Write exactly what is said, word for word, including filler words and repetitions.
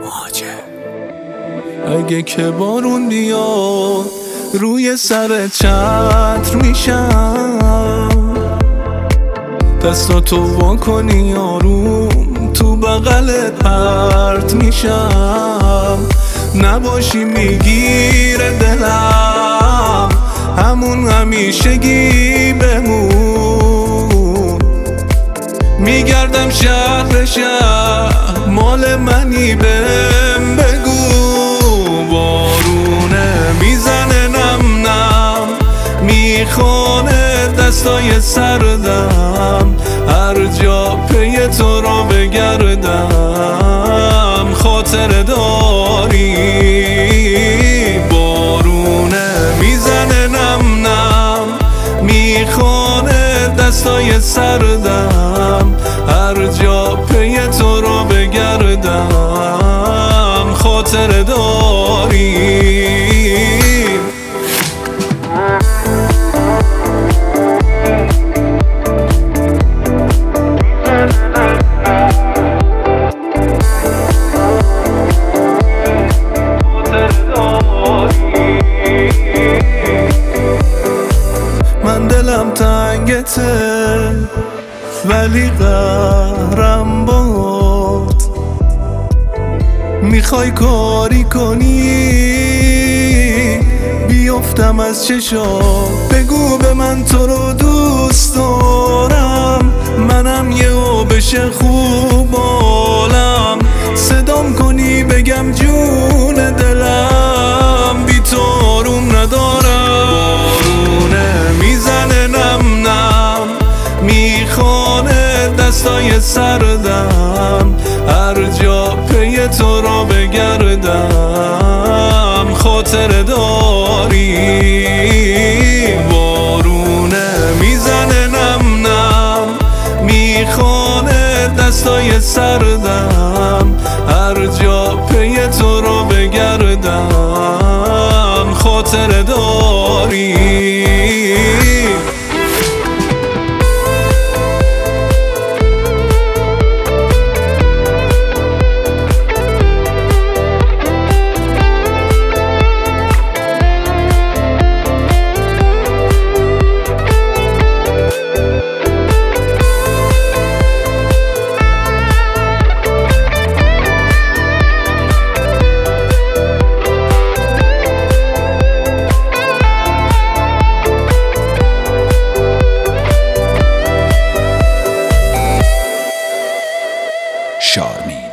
اگه که بارون بیاد روی سر چتر میشم، دستاتو وا کنی آروم تو بغلت پرت میشم. نباشی میگیره دلم همون همیشگی بمون. میگردم شهر شهر مال منی بهم بگو. بارونه میزنه نم نم میخونه دستای سردم، هر جا پی تو رو بگردم خاطر داری. بارونه میزنه نم نم میخونه دستای سردم، هر جا پی تو رو بگردم خاطر داری. من دلم تنگته ولی قهرم باد، میخوای کاری کنی بیفتم از چشات. بگو به من تو رو دوست دارم، منم یهو بشه خوب حالم. صدام کنی بگم جون دلم بی تو آروم ندارم. بارونه میزنه نم نم میخونه دستای سردم، هر جا پی تو رو بگردم خاطر داری. بارونه میزنه نم نم میخونه دستای سردم، هر جا پی تو رو بگردم خاطر داری. Charmy.